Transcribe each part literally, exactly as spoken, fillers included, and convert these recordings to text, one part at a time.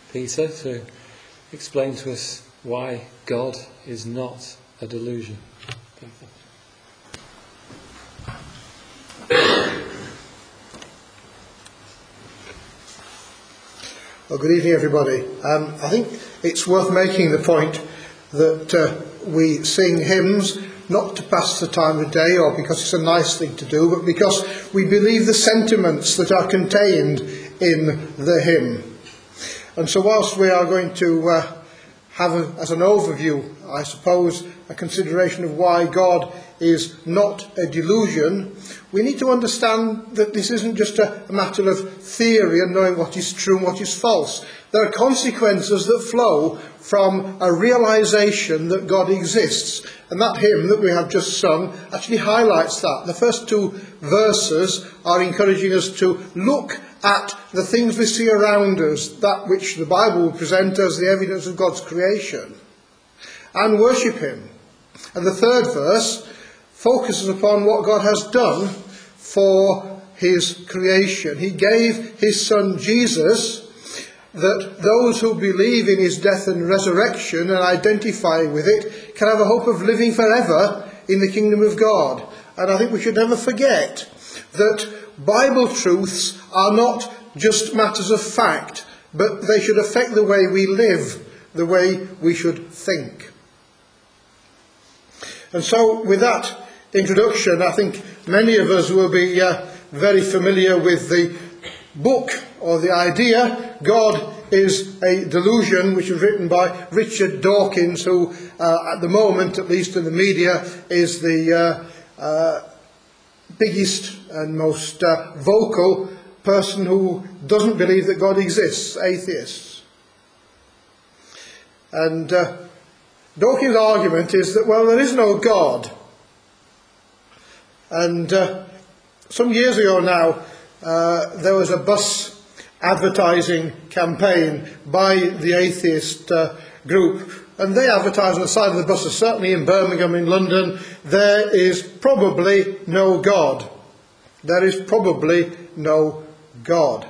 Peter to explain to us why God is not a delusion. Peter. Well, good evening, everybody. Um, I think it's worth making the point that uh, we sing hymns not to pass the time of day or because it's a nice thing to do, but because we believe the sentiments that are contained in the hymn. And so whilst we are going to uh, have a, as an overview, I suppose, a consideration of why God is not a delusion, we need to understand that this isn't just a, a matter of theory and knowing what is true and what is false. There are consequences that flow from a realization that God exists. And that hymn that we have just sung actually highlights that. The first two verses are encouraging us to look at the things we see around us, that which the Bible will present as the evidence of God's creation, and worship him. And the third verse focuses upon what God has done for his creation. He gave his son Jesus, that those who believe in his death and resurrection and identify with it can have a hope of living forever in the kingdom of God. And I think we should never forget that Bible truths are not just matters of fact, but they should affect the way we live, the way we should think. And so with that introduction, I think many of us will be uh, very familiar with the book or the idea, God is a Delusion, which was written by Richard Dawkins, who uh, at the moment, at least in the media, is the uh, uh, biggest and most uh, vocal person who doesn't believe that God exists, atheists. And uh, Dawkins' argument is that, well, there is no God. And uh, some years ago now, uh, there was a bus advertising campaign by the atheist uh, group, and they advertised on the side of the buses, certainly in Birmingham, in London, there is probably no God. There is probably no God.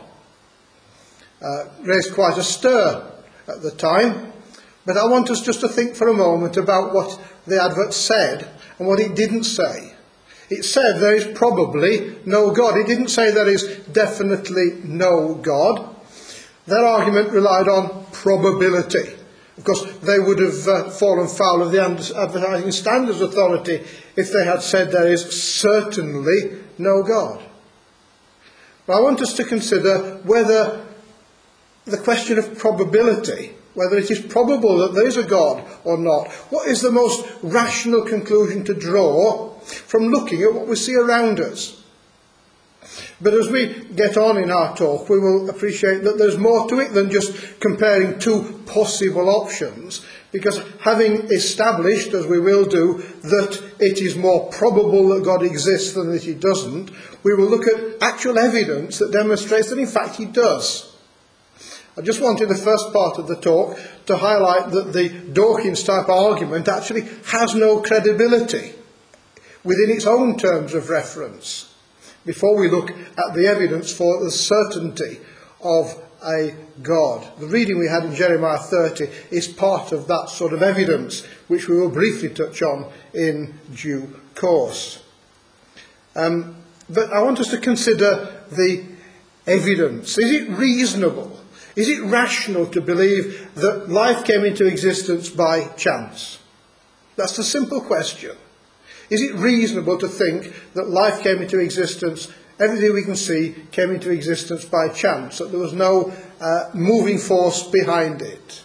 Uh, raised quite a stir at the time, but I want us just to think for a moment about what the advert said and what it didn't say. It said there is probably no God. It didn't say there is definitely no God. Their argument relied on probability. Of course, they would have uh, fallen foul of the Advertising Standards Authority if they had said there is certainly no God. But I want us to consider whether the question of probability, whether it is probable that there is a God or not, what is the most rational conclusion to draw from looking at what we see around us. But as we get on in our talk, we will appreciate that there's more to it than just comparing two possible options, because having established, as we will do, that it is more probable that God exists than that he doesn't, we will look at actual evidence that demonstrates that in fact he does. I just wanted the first part of the talk to highlight that the Dawkins type argument actually has no credibility within its own terms of reference, before we look at the evidence for the certainty of a God. The reading we had in Jeremiah thirty is part of that sort of evidence, which we will briefly touch on in due course. Um, but I want us to consider the evidence. Is it reasonable? Is it rational to believe that life came into existence by chance? That's the simple question. Is it reasonable to think that life came into existence, everything we can see came into existence by chance, that there was no uh, moving force behind it?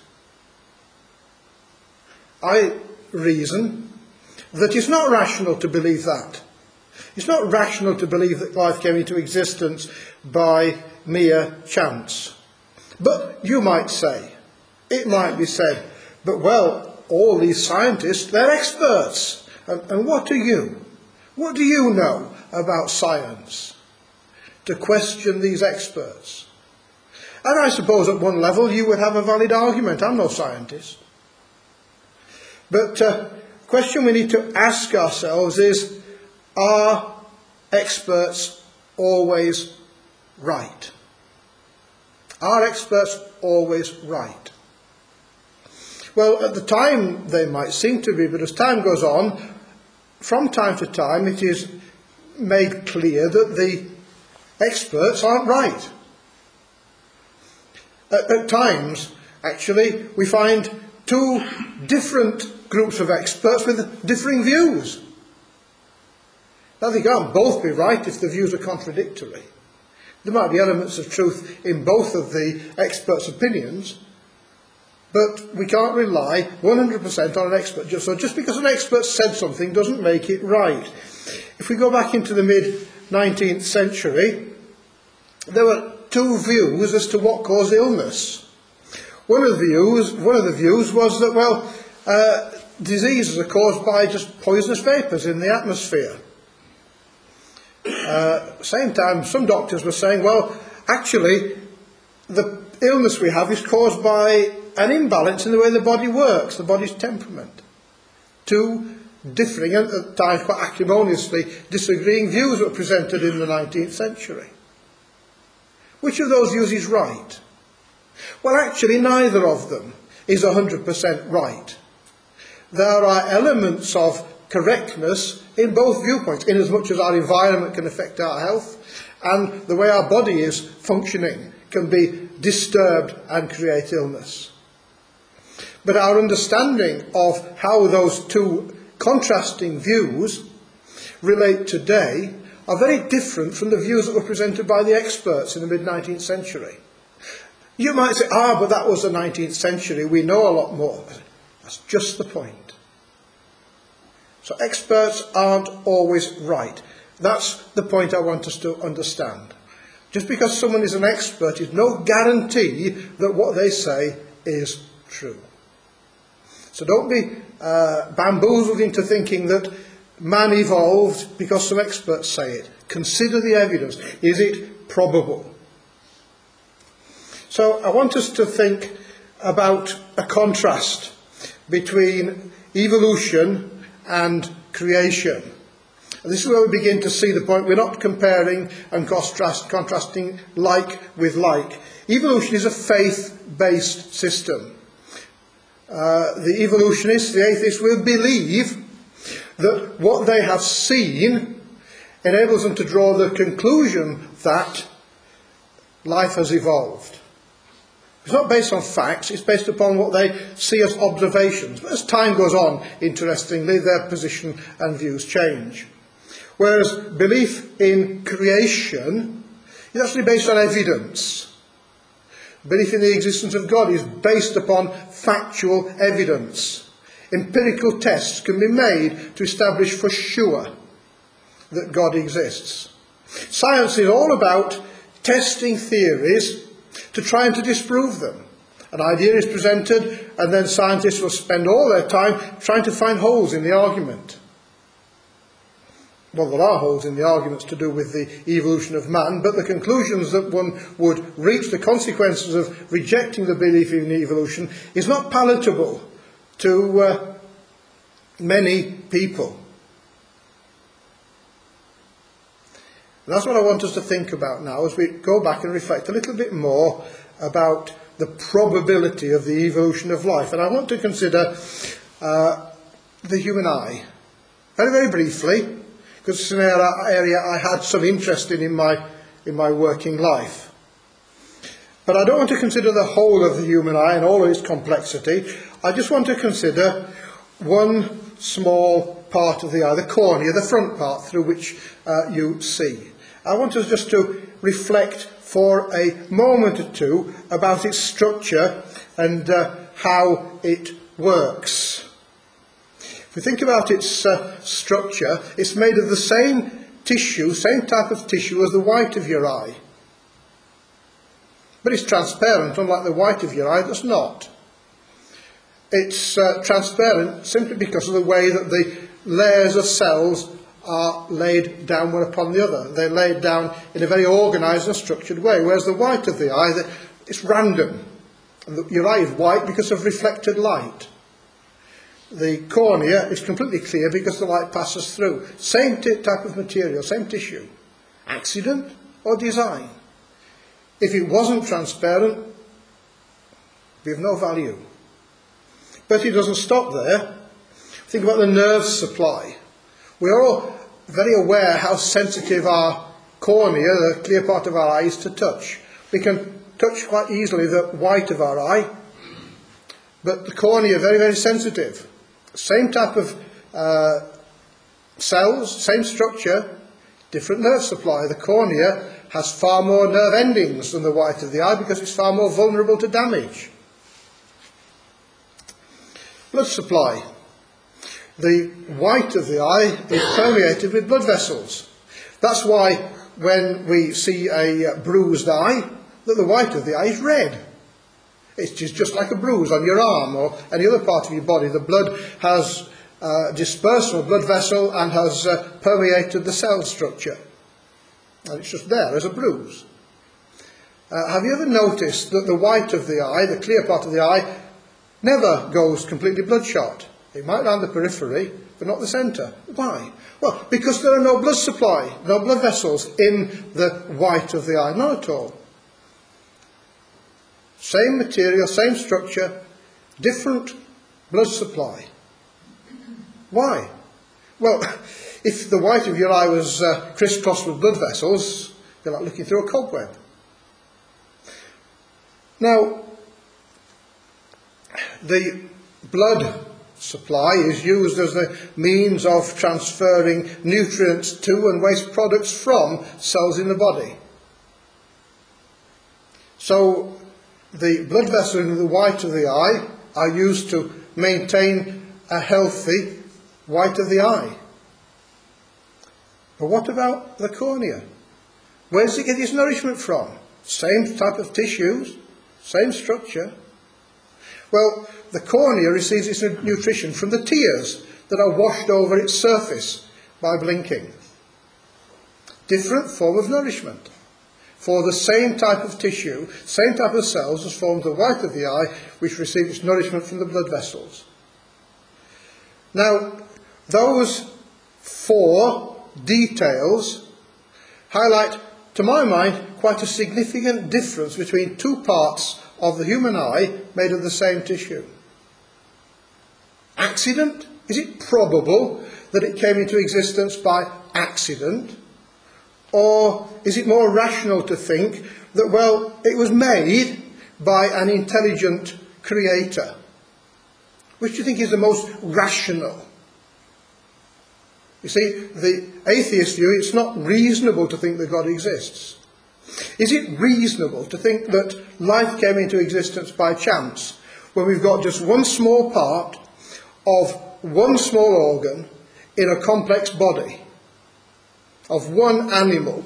I reason that it's not rational to believe that. It's not rational to believe that life came into existence by mere chance. But you might say, it might be said, but well, all these scientists, they're experts. And, and what do you? What do you know about science to question these experts? And I suppose at one level you would have a valid argument. I'm no scientist. But the uh, question we need to ask ourselves is, are experts always right? Are experts always right? Well, at the time they might seem to be, but as time goes on, from time to time it is made clear that the experts aren't right. At, at times, actually, we find two different groups of experts with differing views. Now, they can't both be right if the views are contradictory. There might be elements of truth in both of the experts' opinions, but we can't rely one hundred percent on an expert. So just because an expert said something doesn't make it right. If we go back into the mid nineteenth century, there were two views as to what caused illness. One of the views, one of the views was that, well, uh, diseases are caused by just poisonous vapours in the atmosphere. Uh, same time, some doctors were saying, well, actually, the illness we have is caused by an imbalance in the way the body works, the body's temperament. Two differing, and at times quite acrimoniously disagreeing views were presented in the nineteenth century. Which of those views is right? Well, actually, neither of them is one hundred percent right. There are elements of correctness in both viewpoints, in as much as our environment can affect our health, and the way our body is functioning can be disturbed and create illness. But our understanding of how those two contrasting views relate today are very different from the views that were presented by the experts in the mid nineteenth century. You might say, ah, but that was the nineteenth century, we know a lot more. That's just the point. So experts aren't always right. That's the point I want us to understand. Just because someone is an expert is no guarantee that what they say is true. So don't be uh, bamboozled into thinking that man evolved because some experts say it. Consider the evidence. Is it probable? So I want us to think about a contrast between evolution and creation. And this is where we begin to see the point. We're not comparing and contrast, contrasting like with like. Evolution is a faith-based system. Uh, the evolutionists, the atheists, will believe that what they have seen enables them to draw the conclusion that life has evolved. It's not based on facts, it's based upon what they see as observations. But as time goes on, interestingly, their position and views change. Whereas belief in creation is actually based on evidence. Belief in the existence of God is based upon factual evidence. Empirical tests can be made to establish for sure that God exists. Science is all about testing theories to try and to disprove them. An idea is presented, and then scientists will spend all their time trying to find holes in the argument. Well, there are holes in the arguments to do with the evolution of man, but the conclusions that one would reach, the consequences of rejecting the belief in evolution, is not palatable to uh, many people. And that's what I want us to think about now as we go back and reflect a little bit more about the probability of the evolution of life. And I want to consider uh, the human eye. Very, very briefly, because it's an area I had some interest in in my, in my working life. But I don't want to consider the whole of the human eye and all of its complexity. I just want to consider one small part of the eye, the cornea, the front part through which uh, you see. I want us just to reflect for a moment or two about its structure and uh, how it works. If we think about its uh, structure, it's made of the same tissue, same type of tissue as the white of your eye. But it's transparent, unlike the white of your eye that's not. It's uh, transparent simply because of the way that the layers of cells are laid down one upon the other. They're laid down in a very organised and structured way, whereas the white of the eye, it's random. And the, your eye is white because of reflected light. The cornea is completely clear because the light passes through. Same t- type of material, same tissue. Accident or design? If it wasn't transparent, it would be of no value. But it doesn't stop there. Think about the nerve supply. We're all very aware how sensitive our cornea, the clear part of our eye, is to touch. We can touch quite easily the white of our eye, but the cornea is very, very sensitive. Same type of uh, cells, same structure, different nerve supply. The cornea has far more nerve endings than the white of the eye because it's far more vulnerable to damage. Blood supply. The white of the eye is permeated with blood vessels. That's why when we see a bruised eye, that the white of the eye is red. It's just, just like a bruise on your arm or any other part of your body. The blood has uh, dispersed from a blood vessel and has uh, permeated the cell structure. And it's just there as a bruise. Uh, have you ever noticed that the white of the eye, the clear part of the eye, never goes completely bloodshot? It might around the periphery, but not the centre. Why? Well, because there are no blood supply, no blood vessels in the white of the eye. Not at all. Same material, same structure, different blood supply. Why? Well, if the white of your eye was uh, crisscrossed with blood vessels, you're like looking through a cobweb. Now, the blood supply is used as the means of transferring nutrients to and waste products from cells in the body. So the blood vessels in the white of the eye are used to maintain a healthy white of the eye. But what about the cornea? Where does it get its nourishment from? Same type of tissues, same structure. Well, the cornea receives its nutrition from the tears that are washed over its surface by blinking. Different form of nourishment for the same type of tissue, same type of cells as forms the white of the eye, which receive its nourishment from the blood vessels. Now, those four details highlight, to my mind, quite a significant difference between two parts of the human eye made of the same tissue. Accident? Is it probable that it came into existence by accident? Or is it more rational to think that, well, it was made by an intelligent creator? Which do you think is the most rational? You see, the atheist view, it's not reasonable to think that God exists. Is it reasonable to think that life came into existence by chance, when we've got just one small part of one small organ in a complex body, of one animal,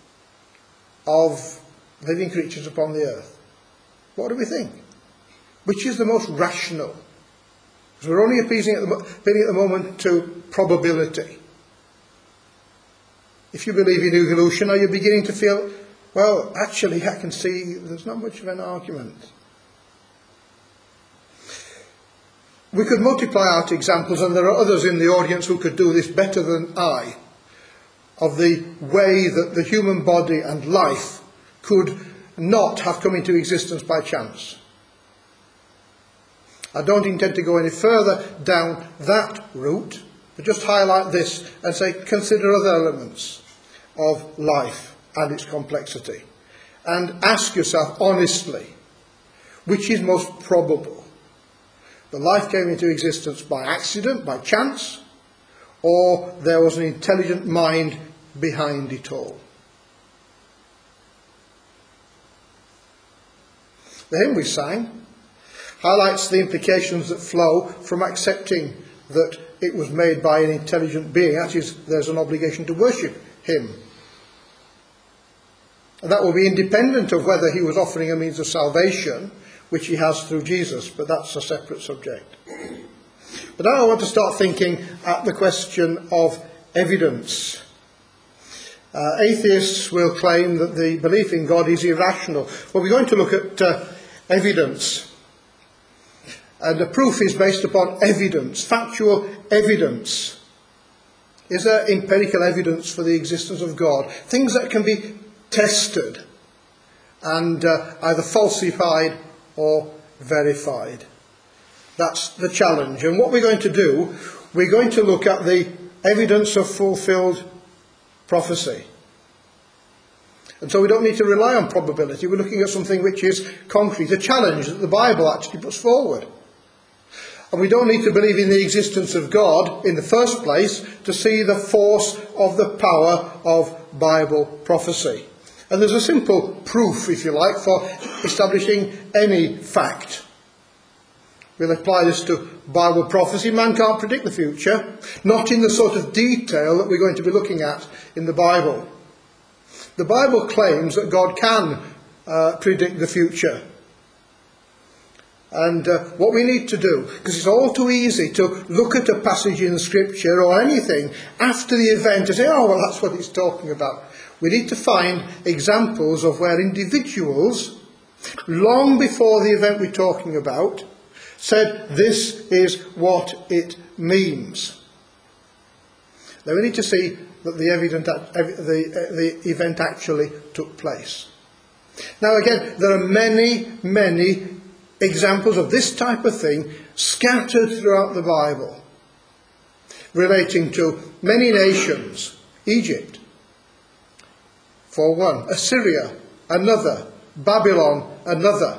of living creatures upon the earth? What do we think? Which is the most rational? Because we're only appealing at the, appealing at the moment to probability. If you believe in evolution, are you beginning to feel, well, actually, I can see there's not much of an argument? We could multiply out examples, and there are others in the audience who could do this better than I, of the way that the human body and life could not have come into existence by chance. I don't intend to go any further down that route, but just highlight this and say, consider other elements of life and its complexity. And ask yourself honestly, which is most probable? The life came into existence by accident, by chance, or there was an intelligent mind behind it all? The hymn we sang highlights the implications that flow from accepting that it was made by an intelligent being. That is, there's an obligation to worship him. And that will be independent of whether he was offering a means of salvation, which he has through Jesus, but that's a separate subject. But now I want to start thinking at the question of evidence. Uh, atheists will claim that the belief in God is irrational. Well, we're going to look at uh, evidence. And the proof is based upon evidence, factual evidence. Is there empirical evidence for the existence of God? Things that can be tested and uh, either falsified or verified. That's the challenge. And what we're going to do, we're going to look at the evidence of fulfilled prophecy. And so we don't need to rely on probability. We're looking at something which is concrete, a challenge that the Bible actually puts forward. And we don't need to believe in the existence of God in the first place to see the force of the power of Bible prophecy. And there's a simple proof, if you like, for establishing any fact. We'll apply this to Bible prophecy. Man can't predict the future, not in the sort of detail that we're going to be looking at in the Bible. The Bible claims that God can uh, predict the future. And uh, what we need to do, because it's all too easy to look at a passage in Scripture or anything after the event and say, oh, well, that's what it's talking about. We need to find examples of where individuals, long before the event we're talking about, said this is what it means. Then we need to see that the, evident, the, the event actually took place. Now again, there are many, many examples of this type of thing scattered throughout the Bible, relating to many nations. Egypt, for one. Assyria, another. Babylon, another.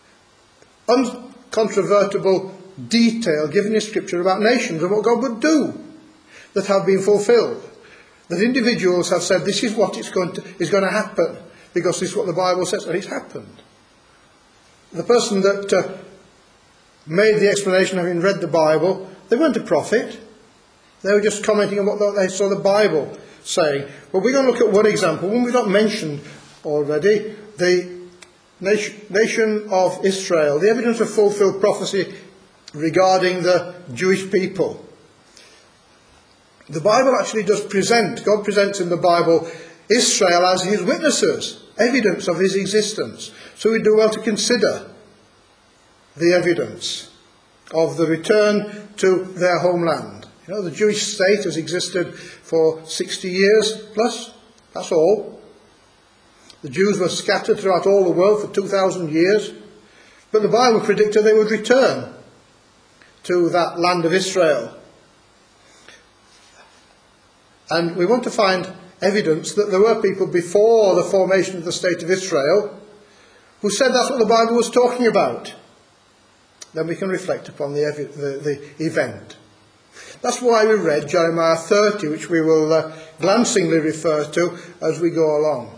Uncontrovertible detail given in Scripture about nations and what God would do that have been fulfilled. That individuals have said this is what it's going to, is going to happen because this is what the Bible says, and it's happened. The person that uh, made the explanation, having read the Bible, they weren't a prophet. They were just commenting on what they saw the Bible saying. But we're going to look at one example, one we've not mentioned already, the nation, nation of Israel, the evidence of fulfilled prophecy regarding the Jewish people. The Bible actually does present, God presents in the Bible Israel as his witnesses, evidence of his existence. So we do well to consider the evidence of the return to their homeland. You know, the Jewish state has existed for sixty years plus, that's all. The Jews were scattered throughout all the world for two thousand years, but the Bible predicted they would return to that land of Israel. And we want to find evidence that there were people before the formation of the state of Israel who said that's what the Bible was talking about. Then we can reflect upon the, the, the event. That's why we read Jeremiah thirty, which we will uh, glancingly refer to as we go along.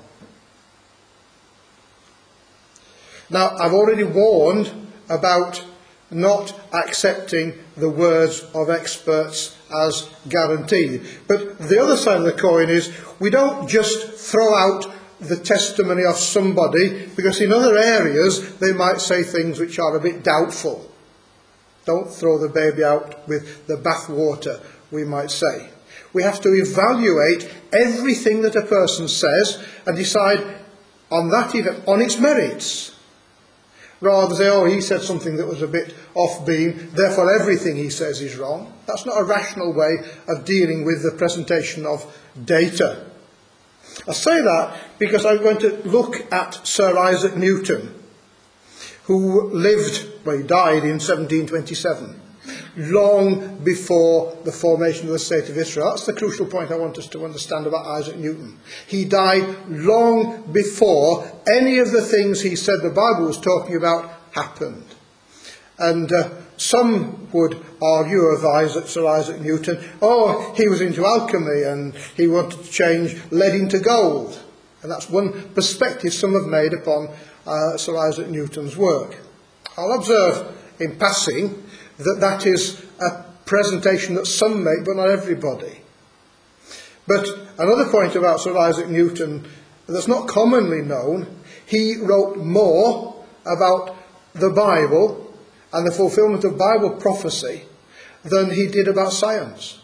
Now, I've already warned about not accepting the words of experts as guaranteed. But the other side of the coin is we don't just throw out the testimony of somebody because in other areas they might say things which are a bit doubtful. Don't throw the baby out with the bathwater, we might say. We have to evaluate everything that a person says and decide on that event, on its merits. Rather than say, oh, he said something that was a bit off-beam, therefore everything he says is wrong. That's not a rational way of dealing with the presentation of data. I say that because I'm going to look at Sir Isaac Newton, who lived, well, he died in seventeen twenty-seven, long before the formation of the state of Israel. That's the crucial point I want us to understand about Isaac Newton. He died long before any of the things he said the Bible was talking about happened. And uh, some would argue of Isaac, Sir Isaac Newton, oh, he was into alchemy and he wanted to change lead into gold. And that's one perspective some have made upon uh, Sir Isaac Newton's work. I'll observe in passing that that is a presentation that some make, but not everybody. But another point about Sir Isaac Newton that's not commonly known, he wrote more about the Bible and the fulfillment of Bible prophecy than he did about science.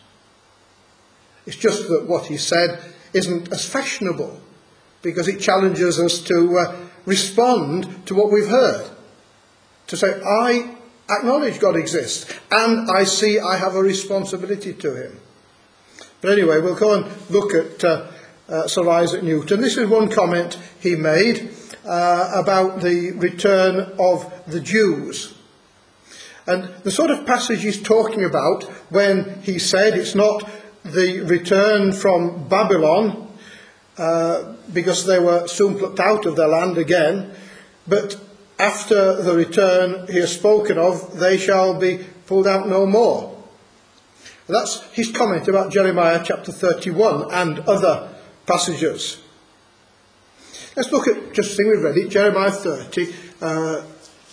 It's just that what he said isn't as fashionable because it challenges us to uh, respond to what we've heard. To say, I acknowledge God exists, and I see I have a responsibility to him. But anyway, we'll go and look at uh, uh, Sir Isaac Newton. This is one comment he made uh, about the return of the Jews. And the sort of passage he's talking about when he said it's not the return from Babylon, uh, because they were soon plucked out of their land again, but after the return he has spoken of, they shall be pulled out no more. That's his comment about Jeremiah chapter thirty-one and other passages. Let's look at just the thing we've read it, Jeremiah thirty, uh,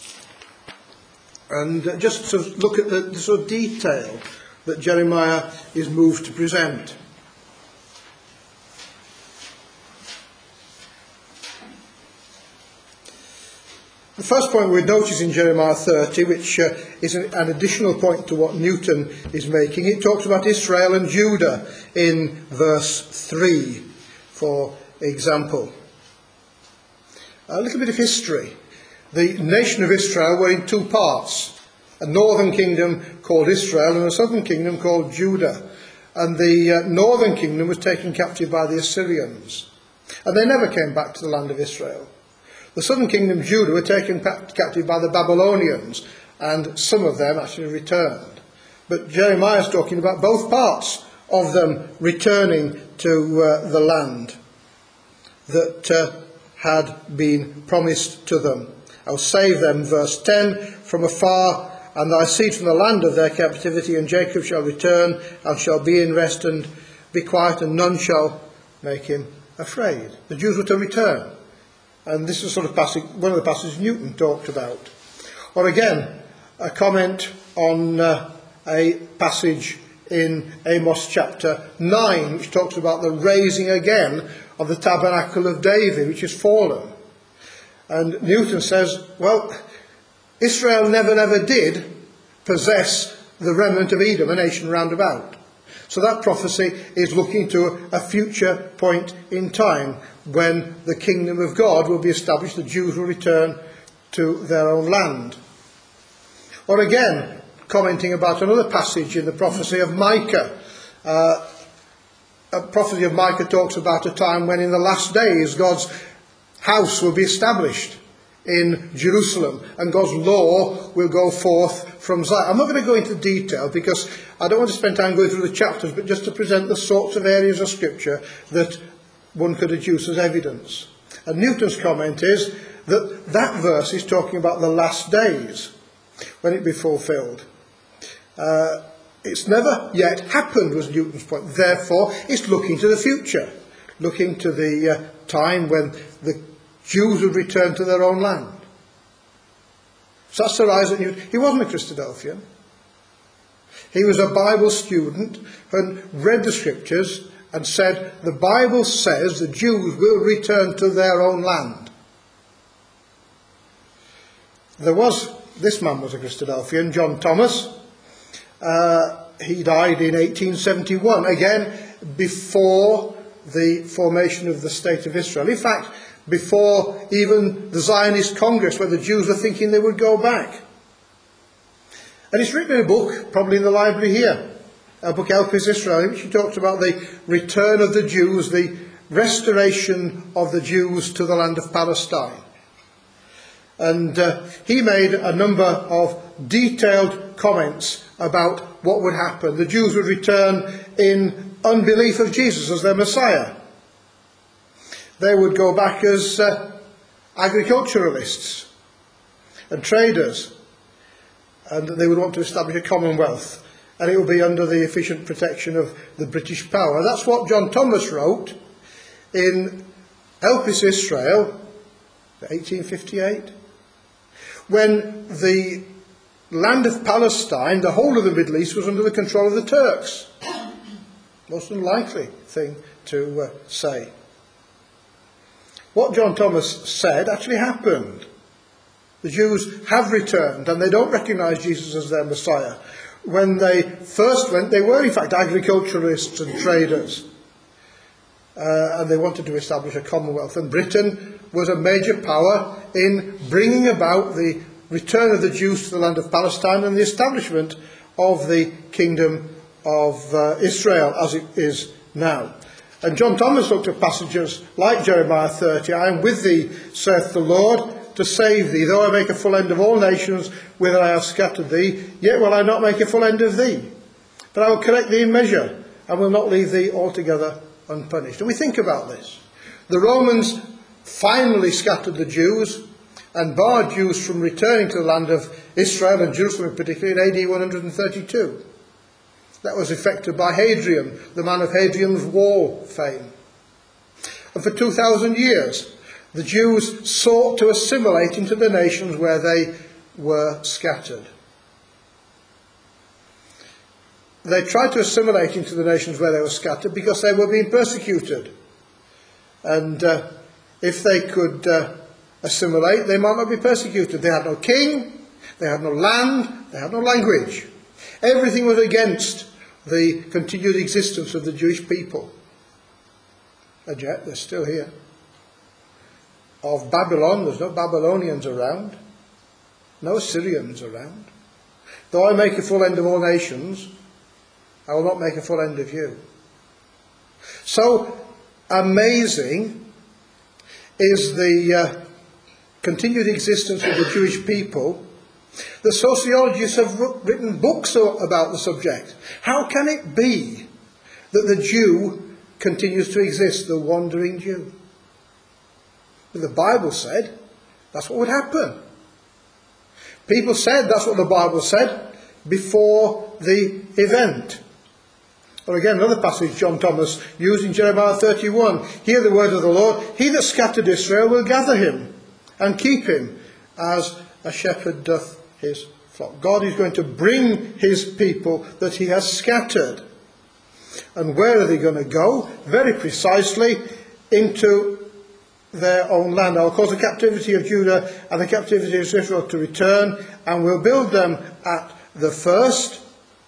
and just sort of look at the, the sort of detail that Jeremiah is moved to present. The first point we notice in Jeremiah thirty, which uh, is an, an additional point to what Newton is making, it talks about Israel and Judah in verse three, for example. A little bit of history. The nation of Israel were in two parts, a northern kingdom called Israel and a southern kingdom called Judah. And the uh, northern kingdom was taken captive by the Assyrians, and they never came back to the land of Israel. The southern kingdom, Judah, were taken captive by the Babylonians, and some of them actually returned. But Jeremiah is talking about both parts of them returning to uh, the land that uh, had been promised to them. I'll save them, verse ten, from afar, and thy seed from the land of their captivity, and Jacob shall return, and shall be in rest, and be quiet, and none shall make him afraid. The Jews were to return. And this is sort of passage, one of the passages Newton talked about. Or again, a comment on uh, a passage in Amos chapter nine, which talks about the raising again of the tabernacle of David, which has fallen. And Newton says, well, Israel never, never did possess the remnant of Edom, a nation round about. So that prophecy is looking to a future point in time when the kingdom of God will be established, the Jews will return to their own land. Or again, commenting about another passage in the prophecy of Micah. Uh, a prophecy of Micah talks about a time when in the last days God's house will be established in Jerusalem and God's law will go forth from Zion. I'm not going to go into detail because I don't want to spend time going through the chapters, but just to present the sorts of areas of scripture that one could adduce as evidence. And Newton's comment is that that verse is talking about the last days when it be fulfilled. Uh, it's never yet happened, was Newton's point. Therefore, it's looking to the future, looking to the uh, time when the Jews would return to their own land. So that's Sir Isaac Newton. He wasn't a Christadelphian. He was a Bible student and read the scriptures and said, the Bible says the Jews will return to their own land. There was, this man was a Christadelphian, John Thomas. Uh, he died in eighteen seventy-one, again before the formation of the State of Israel. In fact, before even the Zionist Congress, where the Jews were thinking they would go back. And he's written a book, probably in the library here, a book, Elpis Israel, in which he talks about the return of the Jews, the restoration of the Jews to the land of Palestine. And uh, he made a number of detailed comments about what would happen. The Jews would return in unbelief of Jesus as their Messiah. They would go back as uh, agriculturalists and traders, and they would want to establish a commonwealth, and it would be under the efficient protection of the British power. That's what John Thomas wrote in Elpis Israel, eighteen fifty-eight, when the land of Palestine, the whole of the Middle East, was under the control of the Turks. Most unlikely thing to uh, say. What John Thomas said actually happened. The Jews have returned, and they don't recognise Jesus as their Messiah. When they first went, they were in fact agriculturalists and traders. Uh, and they wanted to establish a commonwealth. And Britain was a major power in bringing about the return of the Jews to the land of Palestine and the establishment of the kingdom of uh, Israel as it is now. And John Thomas looked at passages like Jeremiah thirty, I am with thee, saith the Lord, to save thee. Though I make a full end of all nations, whither I have scattered thee, yet will I not make a full end of thee. But I will correct thee in measure, and will not leave thee altogether unpunished. And we think about this. The Romans finally scattered the Jews and barred Jews from returning to the land of Israel, and Jerusalem particularly, in A D one thirty-two. That was effected by Hadrian, the man of Hadrian's Wall fame. And for two thousand years, the Jews sought to assimilate into the nations where they were scattered. They tried to assimilate into the nations where they were scattered because they were being persecuted. And uh, if they could uh, assimilate, they might not be persecuted. They had no king, they had no land, they had no language. Everything was against the continued existence of the Jewish people. And yet they're still here. Of Babylon, there's no Babylonians around, no Syrians around. Though I make a full end of all nations, I will not make a full end of you. So amazing is the uh, continued existence of the Jewish people. The sociologists have written books about the subject. How can it be that the Jew continues to exist, the wandering Jew? But the Bible said that's what would happen. People said that's what the Bible said before the event. Or again, another passage John Thomas used in Jeremiah thirty-one. Hear the word of the Lord. He that scattered Israel will gather him and keep him as a shepherd doth his flock. God is going to bring his people that he has scattered. And where are they going to go? Very precisely into their own land. I will cause the captivity of Judah and the captivity of Israel to return, and will build them at the first.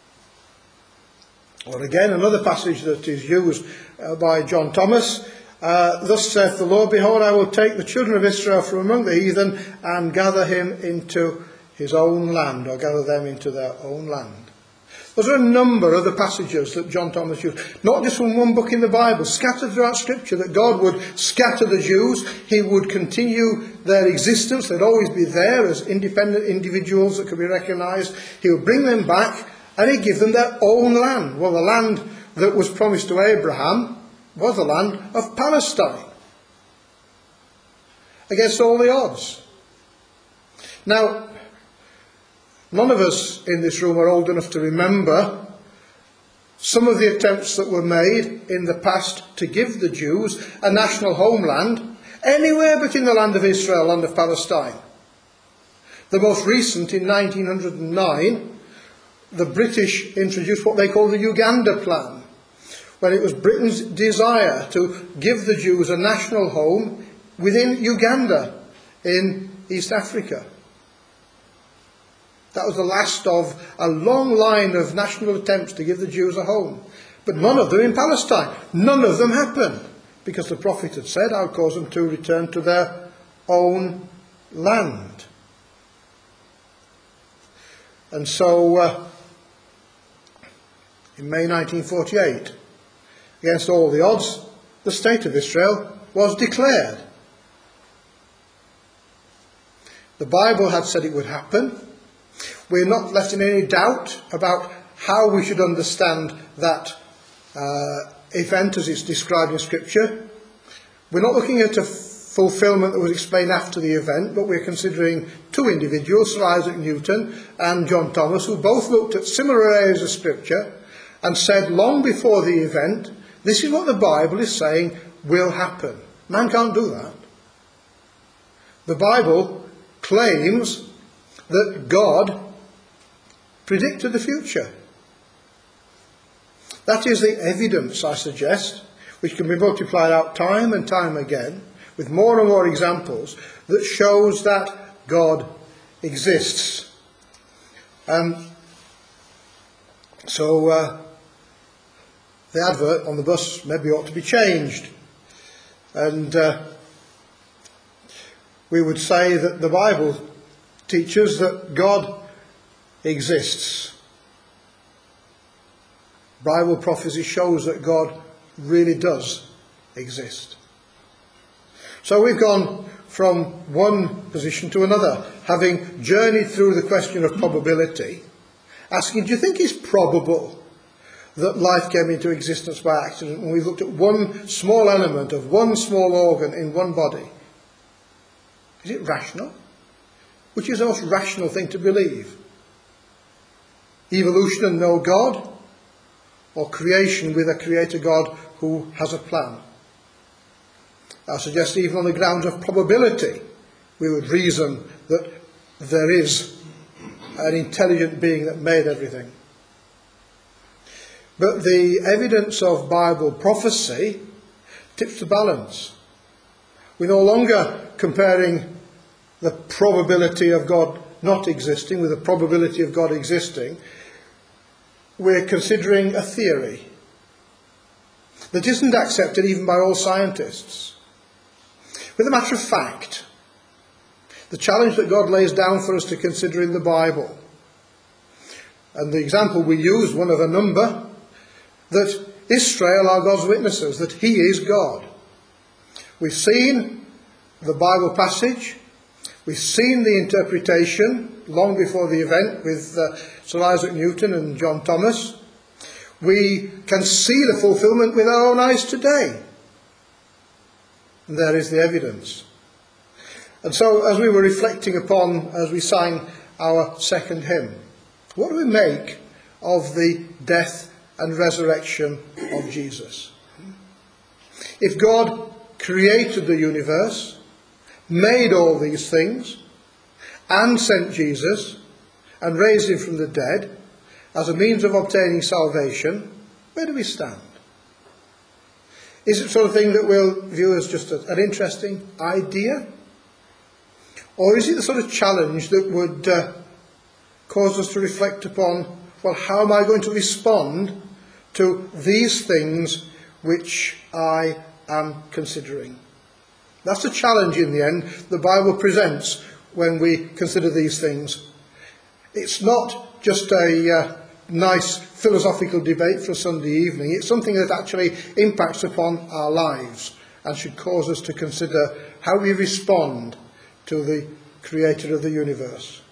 Or again, another passage that is used uh, by John Thomas. Uh, Thus saith the Lord, behold, I will take the children of Israel from among the heathen and gather him into his own land, or gather them into their own land. There's a number of the passages that John Thomas used, not just from one book in the Bible, scattered throughout Scripture, that God would scatter the Jews, he would continue their existence, they'd always be there as independent individuals that could be recognised, he would bring them back, and he'd give them their own land. Well, the land that was promised to Abraham was the land of Palestine, against all the odds. Now, none of us in this room are old enough to remember some of the attempts that were made in the past to give the Jews a national homeland anywhere but in the land of Israel, land of Palestine. The most recent, in nineteen oh nine, the British introduced what they call the Uganda Plan, when it was Britain's desire to give the Jews a national home within Uganda in East Africa. That was the last of a long line of national attempts to give the Jews a home. But none of them in Palestine. None of them happened, because the prophet had said, I'll cause them to return to their own land. And so, uh, in May nineteen forty-eight, against all the odds, the state of Israel was declared. The Bible had said it would happen. We're not left in any doubt about how we should understand that uh, event as it's described in Scripture. We're not looking at a fulfilment that was explained after the event, but we're considering two individuals, Sir Isaac Newton and John Thomas, who both looked at similar areas of Scripture and said long before the event, this is what the Bible is saying will happen. Man can't do that. The Bible claims that God predicted the future. That is the evidence, I suggest, which can be multiplied out time and time again, with more and more examples, that shows that God exists. Um, so uh, the advert on the bus maybe ought to be changed. And uh, we would say that the Bible teaches that God exists. Bible prophecy shows that God really does exist. So we've gone from one position to another, having journeyed through the question of probability, asking, do you think it's probable that life came into existence by accident? And we've looked at one small element of one small organ in one body. Is it rational? Which is the most rational thing to believe? Evolution and no God? Or creation with a creator God who has a plan? I suggest even on the grounds of probability, we would reason that there is an intelligent being that made everything. But the evidence of Bible prophecy tips the balance. We're no longer comparing the probability of God not existing with the probability of God existing. We're considering a theory that isn't accepted even by all scientists. With a matter of fact, the challenge that God lays down for us to consider in the Bible, and the example we use, one of a number, that Israel are God's witnesses, that he is God. We've seen the Bible passage, we've seen the interpretation long before the event with uh, Sir Isaac Newton and John Thomas. We can see the fulfilment with our own eyes today. And there is the evidence. And so, as we were reflecting upon, as we sang our second hymn, what do we make of the death and resurrection of Jesus? If God created the universe, made all these things, and sent Jesus, and raised him from the dead, as a means of obtaining salvation, where do we stand? Is it the sort of thing that we'll view as just a, an interesting idea? Or is it the sort of challenge that would uh, cause us to reflect upon, well, how am I going to respond to these things which I am considering? That's the challenge in the end the Bible presents when we consider these things. It's not just a uh, nice philosophical debate for a Sunday evening. It's something that actually impacts upon our lives and should cause us to consider how we respond to the Creator of the universe.